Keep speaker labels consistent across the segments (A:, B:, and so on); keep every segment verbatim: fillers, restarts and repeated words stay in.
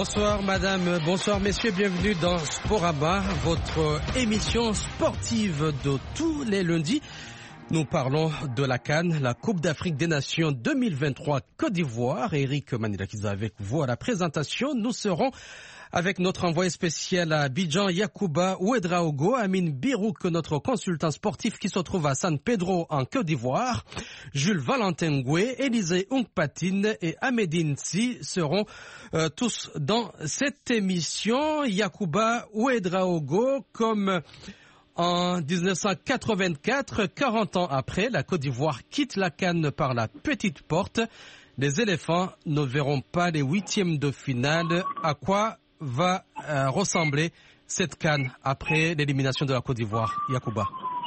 A: Bonsoir madame, bonsoir messieurs, bienvenue dans Sporama, votre émission sportive de tous les lundis. Nous parlons de la CAN, la Coupe d'Afrique des Nations deux mille vingt-trois Côte d'Ivoire. Eric Manilakiza avec vous à la présentation. Nous serons avec notre envoyé spécial à Abidjan, Yacouba Ouedraogo, Amine Birouk, notre consultant sportif qui se trouve à San Pedro en Côte d'Ivoire, Jules Valentin Goué, Élisée Oungpatine et Ahmedine Si seront euh, tous dans cette émission. Yacouba Ouedraogo, comme en dix-neuf cent quatre-vingt-quatre, quarante ans après, la Côte d'Ivoire quitte la CAN par la petite porte. Les éléphants ne verront pas les huitièmes de finale. À quoi va euh, ressembler cette CAN après l'élimination de la Côte d'Ivoire? Yacouba.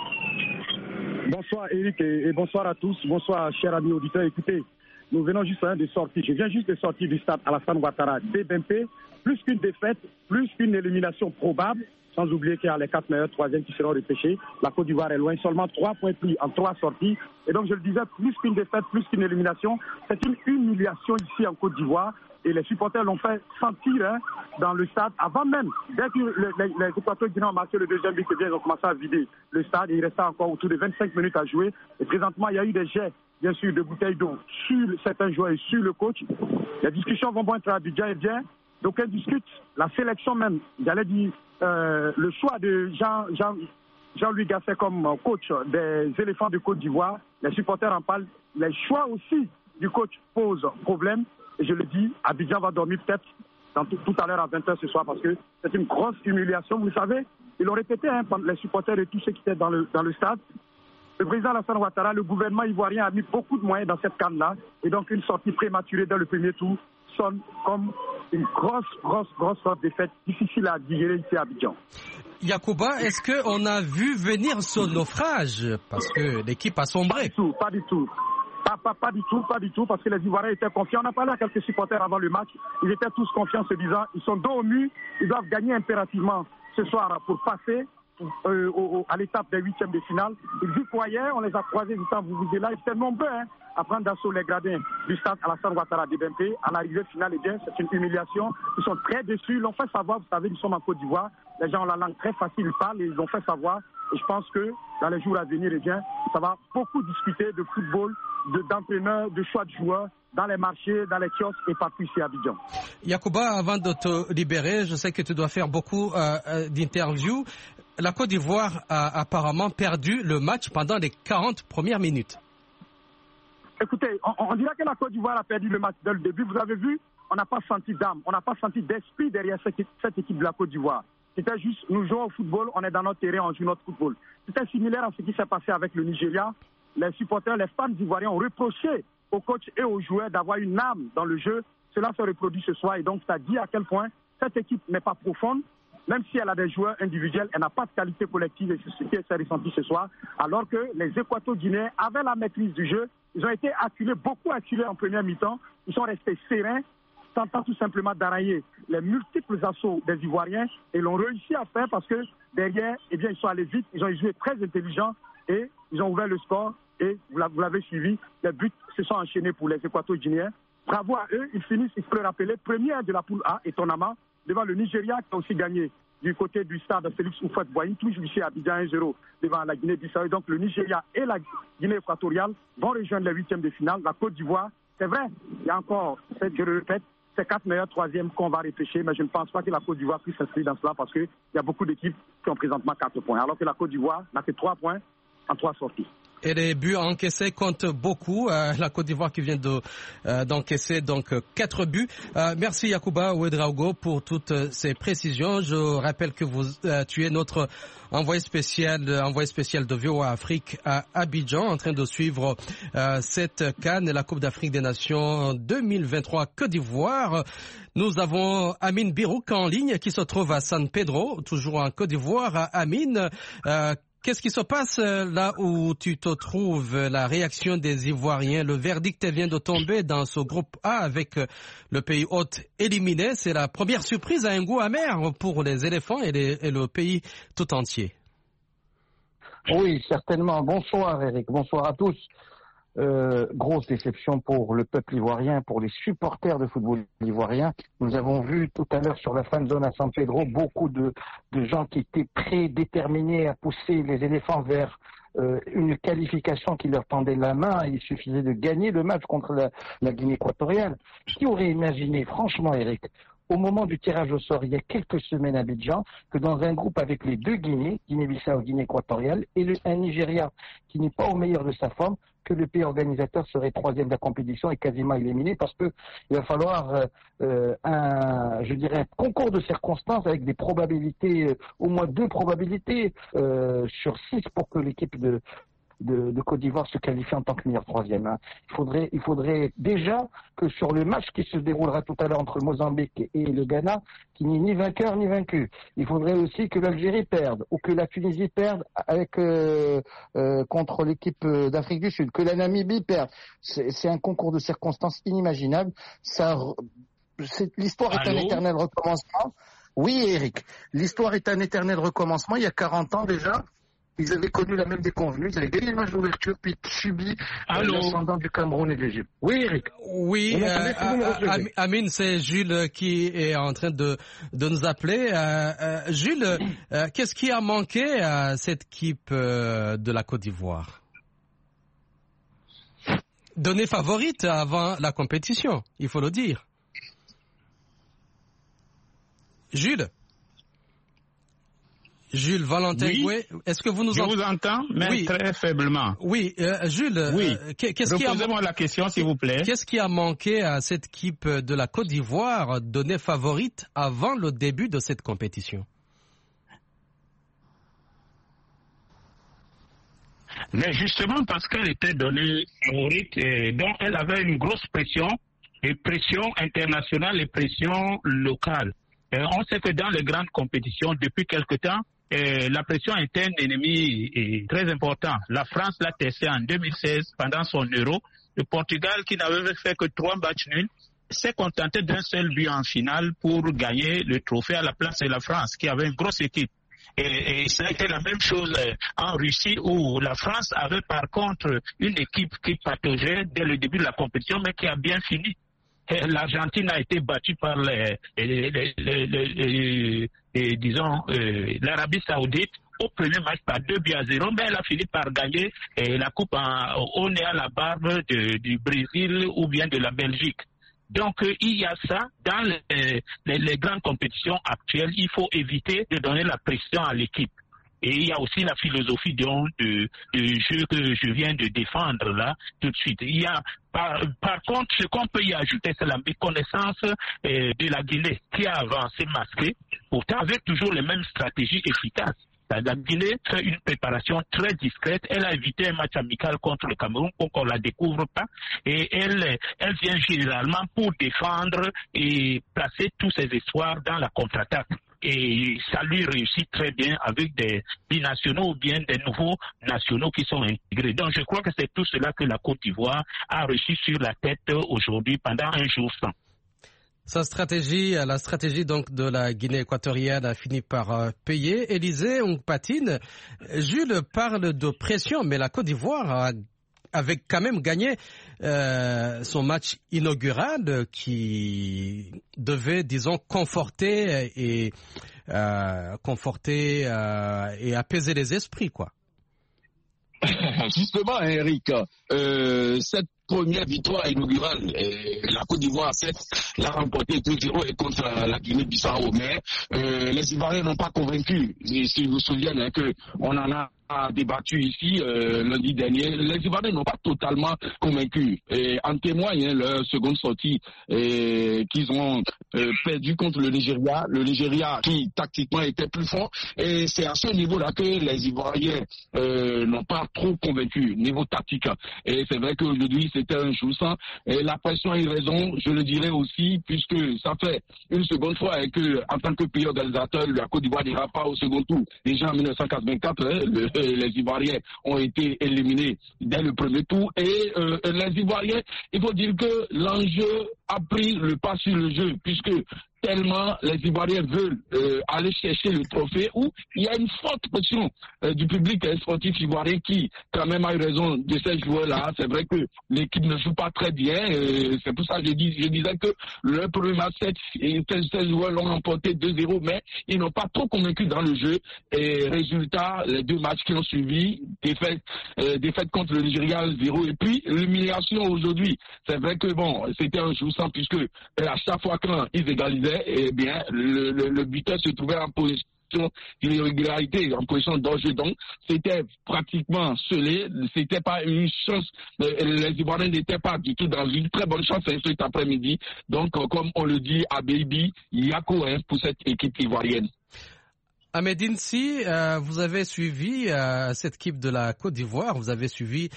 B: Bonsoir Eric et, et bonsoir à tous. Bonsoir chers amis auditeurs. Écoutez, nous venons juste de sortir. Je viens juste de sortir du stade Alassane Ouattara D B M P. Plus qu'une défaite, plus qu'une élimination probable. Sans oublier qu'il y a les quatre meilleurs troisièmes qui seront repêchés. La Côte d'Ivoire est loin, seulement trois points pris en trois sorties. Et donc je le disais, plus qu'une défaite, plus qu'une élimination, c'est une humiliation ici en Côte d'Ivoire. Et les supporters l'ont fait sentir hein, dans le stade avant même. Dès que les, les, les Équatoriens guinéens ont marqué le deuxième but, ils ont commencé à vider le stade. Il restait encore autour de vingt-cinq minutes à jouer. Et présentement, il y a eu des jets, bien sûr, de bouteilles d'eau sur certains joueurs et sur le coach. Les discussions vont bon être à Abidjan et bien. Donc, on discute la sélection même. J'allais dire euh, le choix de Jean, Jean, Jean-Louis Gasset comme coach des éléphants de Côte d'Ivoire. Les supporters en parlent. Les choix aussi du coach posent problème. Et je le dis, Abidjan va dormir peut-être tout, tout à l'heure à vingt heures ce soir parce que c'est une grosse humiliation. Vous savez, ils l'ont répété, hein, les supporters et tous ceux qui étaient dans le, dans le stade. Le président Alassane Ouattara, le gouvernement ivoirien a mis beaucoup de moyens dans cette canne-là. Et donc, une sortie prématurée dans le premier tour sonne comme une grosse, grosse, grosse sorte de défaite difficile à digérer ici à Abidjan.
A: Yacouba, est-ce qu'on a vu venir ce naufrage? Parce que l'équipe a sombré.
B: Pas du tout, pas du tout. Pas, pas, pas du tout, pas du tout, parce que les Ivoiriens étaient confiants. On a parlé à quelques supporters avant le match. Ils étaient tous confiants, se disant ils sont dos au mur, ils doivent gagner impérativement ce soir pour passer euh, au, à l'étape des huitièmes de finale. Ils y croyaient, on les a croisés du temps, vous vous êtes là, ils étaient nombreux hein, à prendre d'assaut les gradins du stade Alassane Ouattara D B M P. À l'arrivée finale, eh bien, c'est une humiliation. Ils sont très déçus, ils l'ont fait savoir, vous savez, nous sommes en Côte d'Ivoire. Les gens ont la langue très facile, ils parlent et ils l'ont fait savoir. Et je pense que dans les jours à venir, eh bien, ça va beaucoup discuter de football, de, d'entraîneurs, de choix de joueurs, dans les marchés, dans les kiosques et partout ici à Abidjan.
A: Yacouba, avant de te libérer, je sais que tu dois faire beaucoup euh, d'interviews. La Côte d'Ivoire a apparemment perdu le match pendant les quarante premières minutes.
B: Écoutez, on, on dirait que la Côte d'Ivoire a perdu le match dès le début. Vous avez vu, on n'a pas senti d'âme, on n'a pas senti d'esprit derrière cette, cette équipe de la Côte d'Ivoire. C'était juste, nous jouons au football, on est dans notre terrain, on joue notre football. C'était similaire à ce qui s'est passé avec le Nigeria. Les supporters, les fans ivoiriens ont reproché aux coachs et aux joueurs d'avoir une âme dans le jeu. Cela se reproduit ce soir et donc ça dit à quel point cette équipe n'est pas profonde. Même si elle a des joueurs individuels, elle n'a pas de qualité collective et c'est ce qui s'est ressenti ce soir. Alors que les Équato-Guinéens avaient la maîtrise du jeu. Ils ont été acculés, beaucoup acculés en première mi-temps. Ils sont restés sereins, tentant tout simplement d'arrailler les multiples assauts des Ivoiriens et l'ont réussi à faire parce que derrière, eh bien, ils sont allés vite, ils ont joué très intelligent et ils ont ouvert le score et vous l'avez suivi, les buts se sont enchaînés pour les Équato-Guinéens. Bravo à eux, ils finissent, il faut le rappeler, première de la poule A, étonnamment, devant le Nigeria qui a aussi gagné du côté du stade Félix Houphouët-Boigny, toujours ici à Abidjan un zéro devant la Guinée-Bissau. Donc le Nigeria et la Guinée équatoriale vont rejoindre les huitièmes de finale. La Côte d'Ivoire, c'est vrai, il y a encore, je le répète, c'est quatre meilleurs troisièmes qu'on va repêcher, mais je ne pense pas que la Côte d'Ivoire puisse s'inscrire dans cela parce qu'il y a beaucoup d'équipes qui ont présentement quatre points, alors que la Côte d'Ivoire n'a que trois points en trois sorties.
A: Et les buts encaissés comptent beaucoup. Euh, la Côte d'Ivoire qui vient de, euh, d'encaisser donc quatre buts. Euh, merci Yacouba Ouedraogo pour toutes ces précisions. Je rappelle que vous euh, tu es notre envoyé spécial, envoyé spécial de V O A Afrique à Abidjan, en train de suivre euh, cette CAN et la Coupe d'Afrique des Nations deux mille vingt-trois Côte d'Ivoire. Nous avons Amine Birouk en ligne qui se trouve à San Pedro, toujours en Côte d'Ivoire. Amine, euh, qu'est-ce qui se passe là où tu te trouves? La réaction des Ivoiriens, le verdict vient de tomber dans ce groupe A avec le pays hôte éliminé. C'est la première surprise à un goût amer pour les éléphants et, les, et le pays tout entier.
C: Oui, certainement. Bonsoir Eric, bonsoir à tous. Euh, grosse déception pour le peuple ivoirien, pour les supporters de football ivoirien. Nous avons vu tout à l'heure sur la fan zone à San Pedro beaucoup de, de gens qui étaient prédéterminés à pousser les éléphants vers euh, une qualification qui leur tendait la main. Il suffisait de gagner le match contre la, la Guinée équatoriale. Qui aurait imaginé, franchement Eric, au moment du tirage au sort, il y a quelques semaines à Abidjan, que dans un groupe avec les deux Guinées, Guinée-Bissau, Guinée équatoriale, et le, un Nigeria qui n'est pas au meilleur de sa forme, que le pays organisateur serait troisième de la compétition et quasiment éliminé, parce que il va falloir euh, euh, un, je dirais, un concours de circonstances avec des probabilités, euh, au moins deux probabilités euh, sur six pour que l'équipe de De, de Côte d'Ivoire se qualifier en tant que meilleur troisième. Hein. Il faudrait, il faudrait déjà que sur le match qui se déroulera tout à l'heure entre le Mozambique et le Ghana, qu'il n'y ait ni vainqueur ni vaincu. Il faudrait aussi que l'Algérie perde ou que la Tunisie perde avec euh, euh, contre l'équipe d'Afrique du Sud, que la Namibie perde. C'est, c'est un concours de circonstances inimaginable. Ça, c'est, l'histoire est Allô? un éternel recommencement. Oui, Eric, l'histoire est un éternel recommencement. Il y a quarante ans déjà. Ils avaient connu la même déconvenue, ils avaient gagné le match d'ouverture, puis subi euh, l'ascendant du Cameroun et de l'Égypte. Oui, Eric.
A: Oui, euh, euh, Amine, c'est Jules qui est en train de, de nous appeler. Euh, euh, Jules, euh, qu'est-ce qui a manqué à cette équipe euh, de la Côte d'Ivoire? Donnée favorite avant la compétition, il faut le dire. Jules Jules Valentin,
D: oui,
A: est-ce que vous nous
D: je
A: entendez?
D: Je vous entends, mais oui. très faiblement.
A: Oui, euh, Jules,
D: oui.
A: Euh, qu'est-ce qui a...
D: Reposez-moi la question, s'il vous plaît.
A: Qu'est-ce qui a manqué à cette équipe de la Côte d'Ivoire donnée favorite avant le début de cette compétition?
D: Mais justement parce qu'elle était donnée favorite, et donc elle avait une grosse pression, et pression internationale et pression locale. Et on sait que dans les grandes compétitions, depuis quelque temps, et la pression interne ennemie est très importante. La France l'a testé en deux mille seize pendant son Euro. Le Portugal, qui n'avait fait que trois matchs nuls, s'est contenté d'un seul but en finale pour gagner le trophée à la place de la France, qui avait une grosse équipe. Et, et ça a été la même chose en Russie, où la France avait par contre une équipe qui pataugeait dès le début de la compétition, mais qui a bien fini. L'Argentine a été battue par les, les, les, les, les, les disons, euh, l'Arabie Saoudite au premier match par deux buts à zéro, mais elle a fini par gagner euh, la coupe en, au nez à la barbe de, du Brésil ou bien de la Belgique. Donc euh, il y a ça dans les, les, les grandes compétitions actuelles. Il faut éviter de donner la pression à l'équipe. Et il y a aussi la philosophie donc, de, de jeu que je viens de défendre là tout de suite. Il y a par, par contre ce qu'on peut y ajouter, c'est la méconnaissance euh, de la Guinée qui a avancé masquée, pourtant avec toujours les mêmes stratégies efficaces. La Guinée fait une préparation très discrète. Elle a évité un match amical contre le Cameroun pour qu'on la découvre pas. Et elle, elle vient généralement pour défendre et placer tous ses espoirs dans la contre-attaque. Et ça lui réussit très bien avec des binationaux ou bien des nouveaux nationaux qui sont intégrés. Donc je crois que c'est tout cela que la Côte d'Ivoire a reçu sur la tête aujourd'hui pendant un jour sans.
A: Sa stratégie, la stratégie donc de la Guinée équatoriale a fini par euh, payer. Élisée Ongpatine, Jules parle de pression, mais la Côte d'Ivoire a, avait quand même gagné euh, son match inaugural qui devait, disons, conforter et euh, conforter euh, et apaiser les esprits, quoi.
E: Justement, Eric, euh, cette première victoire inaugurale, euh, la Côte d'Ivoire l'a remportée deux zéro et contre la Guinée-Bissau. Mais euh, les Ivoiriens n'ont pas convaincu. Si vous vous souvenez hein, que on en a a débattu ici euh, lundi dernier, les Ivoiriens n'ont pas totalement convaincu. Et en témoigne hein, leur seconde sortie et, qu'ils ont euh, perdu contre le Nigeria. Le Nigeria qui tactiquement était plus fort. Et c'est à ce niveau-là que les Ivoiriens euh, n'ont pas trop convaincu, niveau tactique. Et c'est vrai qu'aujourd'hui c'était un jour sans. Et la pression a eu raison, je le dirais aussi, puisque ça fait une seconde fois et que en tant que pays organisateur, la Côte d'Ivoire n'ira pas au second tour. Déjà en mille neuf cent quatre-vingt-quatre, hein, le, les Ivoiriens ont été éliminés dès le premier tour. Et euh, les Ivoiriens, il faut dire que l'enjeu a pris le pas sur le jeu, puisque tellement les Ivoiriens veulent euh, aller chercher le trophée, où il y a une forte pression euh, du public sportif ivoirien qui, quand même, a eu raison de ces joueurs-là. C'est vrai que l'équipe ne joue pas très bien. Euh, c'est pour ça que je, dis, je disais que le premier match, ces joueurs l'ont emporté deux zéro, mais ils n'ont pas trop convaincu dans le jeu. Et résultat, les deux matchs qui ont suivi, défaite, euh, défaite contre le Nigeria zéro, et puis l'humiliation aujourd'hui. C'est vrai que bon, c'était un jour sans, puisque euh, à chaque fois quand ils égalisaient, eh bien, le, le, le buteur se trouvait en position d'irrégularité, en position de danger. Donc, c'était pratiquement scellé. C'était pas une chance. Les Ivoiriens n'étaient pas du tout dans une très bonne chance cet après-midi. Donc, comme on le dit à Baby, il y a quoi hein, pour cette équipe ivoirienne.
A: Ahmedine, si euh, vous avez suivi euh, cette équipe de la Côte d'Ivoire, vous avez suivi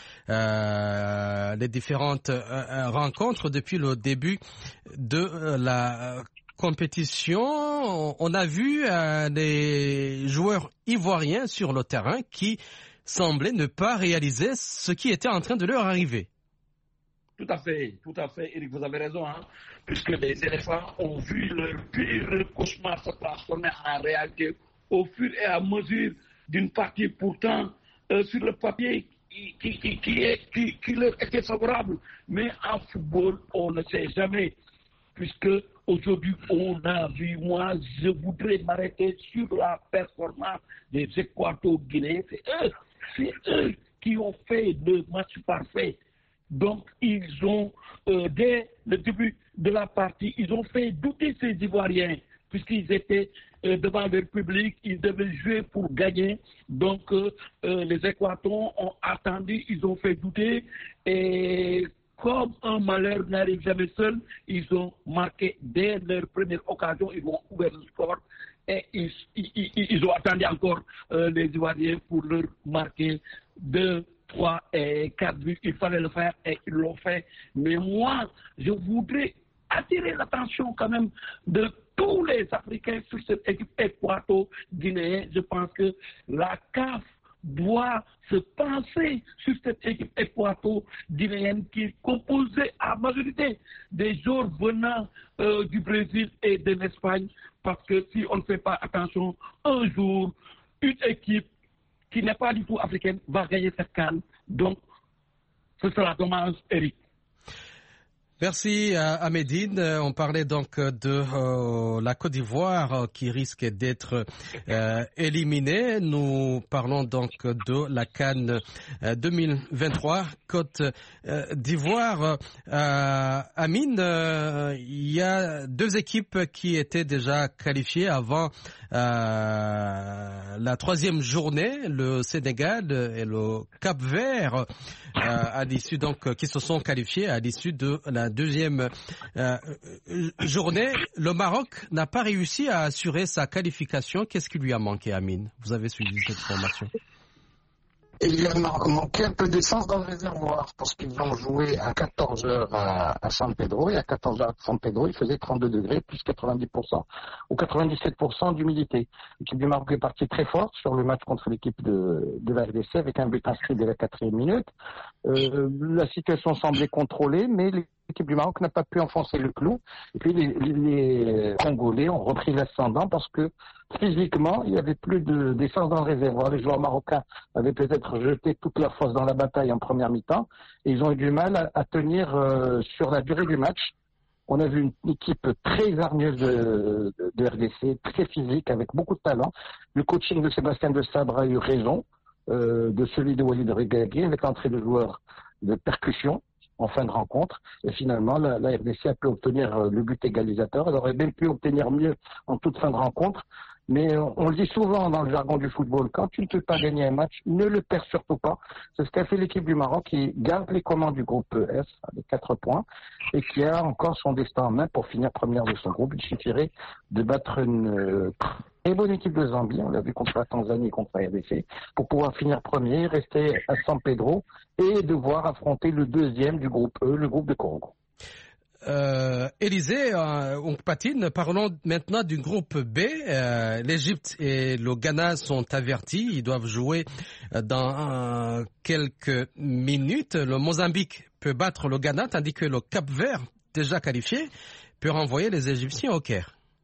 A: euh, les différentes euh, rencontres depuis le début de euh, la compétition. On a vu euh, des joueurs ivoiriens sur le terrain qui semblaient ne pas réaliser ce qui était en train de leur arriver.
F: Tout à fait, tout à fait, Eric, vous avez raison, hein, puisque les éléphants ont vu leur pire cauchemar se transformer en réalité au fur et à mesure d'une partie pourtant euh, sur le papier qui, qui, qui, qui, est, qui, qui leur était favorable. Mais en football, on ne sait jamais, puisque aujourd'hui, on a vu, moi, je voudrais m'arrêter sur la performance des Équato-Guinéens. C'est eux, c'est eux qui ont fait le match parfait. Donc, ils ont, euh, dès le début de la partie, ils ont fait douter ces Ivoiriens, puisqu'ils étaient euh, devant leur public, ils devaient jouer pour gagner. Donc, euh, euh, les Équatons ont attendu, ils ont fait douter. Et comme un malheur n'arrive jamais seul, ils ont marqué dès leur première occasion, ils ont ouvert le score. Et ils, ils, ils, ils ont attendu encore euh, les Ivoiriens pour leur marquer deux, trois et quatre buts. Il fallait le faire et ils l'ont fait. Mais moi, je voudrais attirer l'attention quand même de tous les Africains sur cette équipe équato-guinéenne. Je pense que la C A F doit se penser sur cette équipe équato-guinéenne qui est composée à majorité des joueurs venant euh, du Brésil et de l'Espagne, parce que si on ne fait pas attention, un jour, une équipe qui n'est pas du tout africaine va gagner cette CAN. Donc, ce sera dommage, Eric.
A: Merci à Ahmedine. On parlait donc de euh, la Côte d'Ivoire euh, qui risque d'être euh, éliminée. Nous parlons donc de la CAN euh, deux mille vingt-trois Côte euh, d'Ivoire. Euh, Amine, euh, il y a deux équipes qui étaient déjà qualifiées avant euh, la troisième journée, le Sénégal et le Cap-Vert, euh, à l'issue donc qui se sont qualifiés à l'issue de la deuxième euh, journée. Le Maroc n'a pas réussi à assurer sa qualification. Qu'est-ce qui lui a manqué, Amine? Vous avez suivi cette formation?
C: Il y a manqué un peu d'essence dans le réservoir parce qu'ils ont joué à quatorze heures à, à San Pedro, et à quatorze heures à San Pedro, il faisait trente-deux degrés plus quatre-vingt-dix pour cent ou quatre-vingt-dix-sept pour cent d'humidité. L'équipe du Maroc est partie très forte sur le match contre l'équipe de, de la R D C avec un but inscrit dès la quatrième minute. Euh, la situation semblait contrôlée, mais l'équipe du Maroc n'a pas pu enfoncer le clou. Et puis les, les, les Congolais ont repris l'ascendant parce que physiquement, il n'y avait plus de, d'essence dans le réservoir. Les joueurs marocains avaient peut-être jeté toute leur force dans la bataille en première mi-temps et ils ont eu du mal à, à tenir euh, sur la durée du match. On a vu une équipe très hargneuse de, de, de R D C, très physique, avec beaucoup de talent. Le coaching de Sébastien de Sabre a eu raison, euh, de celui de Walid Regragui, avec l'entrée de joueurs de percussion en fin de rencontre. Et finalement, la, la R D C a pu obtenir le but égalisateur. Elle aurait même pu obtenir mieux en toute fin de rencontre. Mais on le dit souvent dans le jargon du football, quand tu ne peux pas gagner un match, ne le perds surtout pas. C'est ce qu'a fait l'équipe du Maroc qui garde les commandes du groupe S avec quatre points et qui a encore son destin en main pour finir première de son groupe. Il suffirait de battre une euh, très bonne équipe de Zambie, on l'a vu contre la Tanzanie et contre la R D C, pour pouvoir finir premier, rester à San Pedro et devoir affronter le deuxième du groupe E, le groupe de Congo.
A: Euh, Élisée, euh, on patine. Parlons maintenant du groupe B. Euh, L'Égypte et le Ghana sont avertis. Ils doivent jouer dans euh, quelques minutes. Le Mozambique peut battre le Ghana, tandis que le Cap-Vert, déjà qualifié, peut renvoyer les Égyptiens au Caire.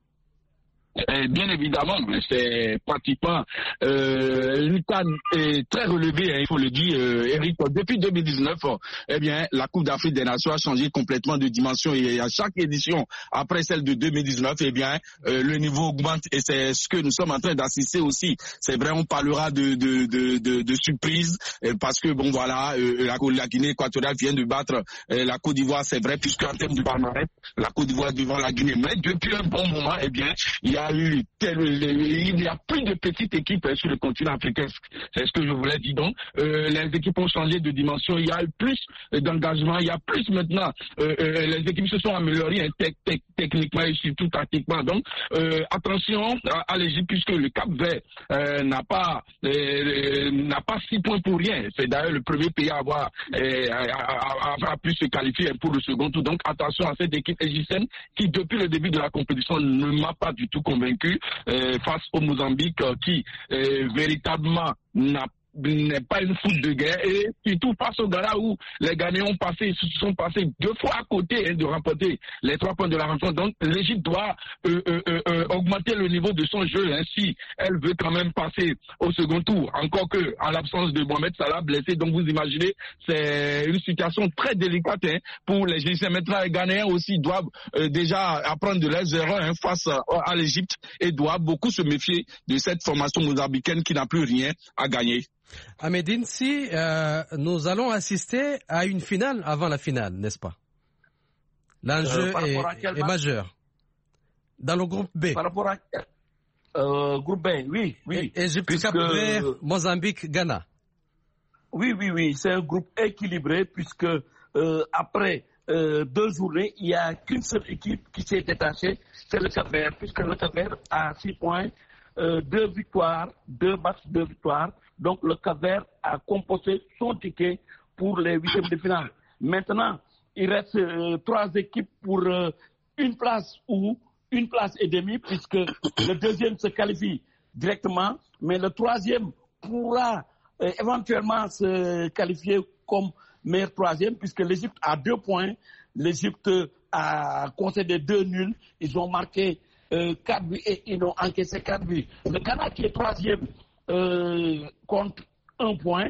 E: Et bien évidemment, c'est pratiquement euh, une canne très relevée, hein, il faut le dire, euh, Eric. Depuis deux mille dix-neuf, eh bien, la Coupe d'Afrique des Nations a changé complètement de dimension et à chaque édition, après celle de deux mille dix-neuf, eh bien, euh, le niveau augmente et c'est ce que nous sommes en train d'assister aussi. C'est vrai, on parlera de de de de, de surprise euh, parce que bon voilà, euh, la, la Guinée équatoriale vient de battre euh, la Côte d'Ivoire, c'est vrai, puisque en termes de palmarès, la Côte d'Ivoire devant la Guinée. Mais depuis un bon moment, eh bien, il y a eu tel, il n'y a plus de petites équipes sur le continent africain. C'est ce que je voulais dire. Donc, euh, les équipes ont changé de dimension. Il y a eu plus d'engagement. Il y a plus maintenant. Euh, euh, les équipes se sont améliorées hein, te, te, techniquement et surtout tactiquement. Donc, euh, attention à, à l'Égypte puisque le Cap-Vert euh, n'a pas euh, n'a pas six points pour rien. C'est d'ailleurs le premier pays à avoir euh, à, à, à pu se qualifier pour le second tour. Donc, attention à cette équipe égyptienne qui, depuis le début de la compétition, ne m'a pas du tout convaincu euh, face au Mozambique euh, qui euh, véritablement n'a n'est pas une foule de guerre et surtout face au Ghana où les Ghanéens ont passé, se sont passés deux fois à côté hein, de remporter les trois points de la rencontre. Donc l'Égypte doit euh, euh, euh, augmenter le niveau de son jeu hein, si elle veut quand même passer au second tour. Encore que en l'absence de Mohamed Salah blessé, donc vous imaginez, c'est une situation très délicate hein, pour les Égyptiens. Maintenant les Ghanéens aussi doivent euh, déjà apprendre de leurs erreurs hein, face à, à l'Égypte et doivent beaucoup se méfier de cette formation mozambicaine qui n'a plus rien à gagner.
A: Ahmedine, si euh, nous allons assister à une finale avant la finale, n'est-ce pas? L'enjeu euh, est, est majeur. Dans le groupe B.
F: Par rapport à euh, groupe B, oui, oui.
A: Égypte, puisque... Cap-Vert, Mozambique, Ghana.
F: Oui, oui, oui. C'est un groupe équilibré puisque euh, après euh, deux journées, il n'y a qu'une seule équipe qui s'est détachée, c'est le Cap-Vert, puisque le Cap-Vert a six points, euh, deux victoires, deux matchs, deux victoires. Donc le Cap-Vert a composé son ticket pour les huitièmes de finale. Maintenant, il reste euh, trois équipes pour euh, une place ou une place et demie, puisque le deuxième se qualifie directement, mais le troisième pourra euh, éventuellement se qualifier comme meilleur troisième, puisque l'Égypte a deux points. L'Égypte a concédé deux nuls. Ils ont marqué euh, quatre buts et ils ont encaissé quatre buts. Le Ghana qui est troisième Euh, compte un point,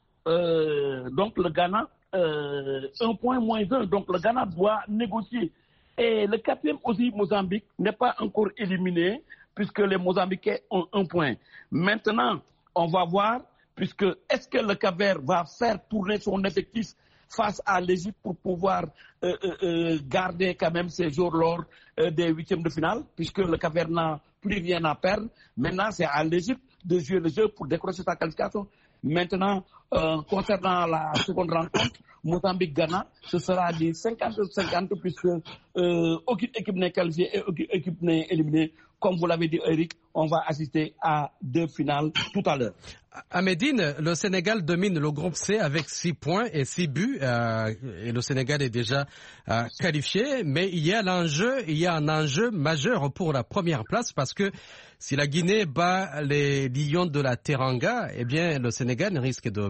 F: euh, donc le Ghana, euh, un point moins un, donc le Ghana doit négocier. Et le quatrième aussi, Mozambique, n'est pas encore éliminé, puisque les Mozambiquais ont un point. Maintenant, on va voir, puisque est-ce que le Cap-Vert va faire tourner son effectif face à l'Égypte pour pouvoir euh, euh, garder quand même ses jours lors euh, des huitièmes de finale, puisque le Cap-Vert n'a plus rien à perdre. Maintenant, c'est à l'Égypte de jouer le jeu pour décrocher sa qualification. Maintenant, euh, concernant la seconde rencontre, Mozambique-Ghana, ce sera du cinquante cinquante puisque euh, aucune équipe n'est qualifiée et aucune équipe n'est éliminée. Comme vous l'avez dit, Eric, on va assister à deux finales tout à l'heure.
A: Ahmedine, le Sénégal domine le groupe C avec six points et six buts. Euh, et le Sénégal est déjà euh, qualifié. Mais il y a l'enjeu, il y a un enjeu majeur pour la première place parce que si la Guinée bat les Lions de la Teranga, eh bien le Sénégal risque de...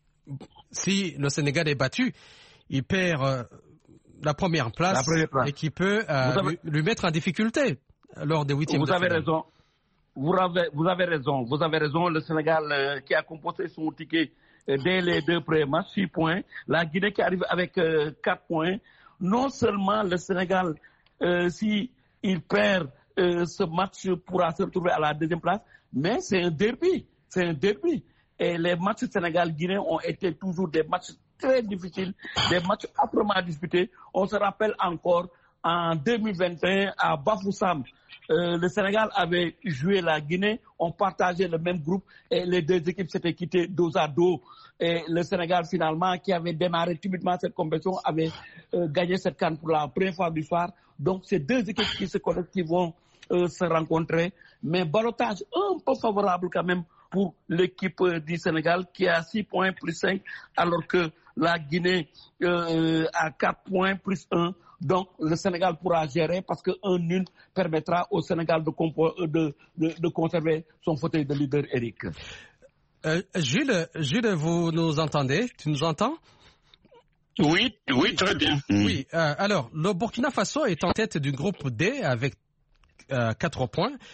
A: Si le Sénégal est battu, il perd euh, la première place, la première place et qui peut euh, avez... lui, lui mettre en difficulté lors des huitièmes de finale.
F: Vous avez raison. Vous avez, vous avez raison. Vous avez raison. Le Sénégal euh, qui a composé son ticket euh, dès les deux premiers matchs, six points. La Guinée qui arrive avec euh, quatre points. Non seulement le Sénégal, euh, si il perd euh, ce match, pourra se retrouver à la deuxième place, mais c'est un derby. C'est un derby. Et les matchs Sénégal-Guinée ont été toujours des matchs très difficiles, des matchs âprement disputés. On se rappelle encore en deux mille vingt et un à Bafoussam, euh, le Sénégal avait joué la Guinée, on partageait le même groupe et les deux équipes s'étaient quittées dos à dos. Et le Sénégal finalement, qui avait démarré timidement cette compétition, avait euh, gagné cette CAN pour la première fois du soir. Donc c'est deux équipes qui se connaissent, qui vont euh, se rencontrer. Mais ballottage un peu favorable quand même pour l'équipe du Sénégal qui a six points plus cinq, alors que la Guinée euh, a quatre points plus un. Donc le Sénégal pourra gérer parce qu'un nul permettra au Sénégal de, de, de, de conserver son fauteuil de leader, Eric.
A: Euh, Jules, Jules, vous nous entendez? Tu nous entends?
E: Oui, oui, très bien.
A: Oui, euh, alors le Burkina Faso est en tête du groupe D avec Euh, quatre points.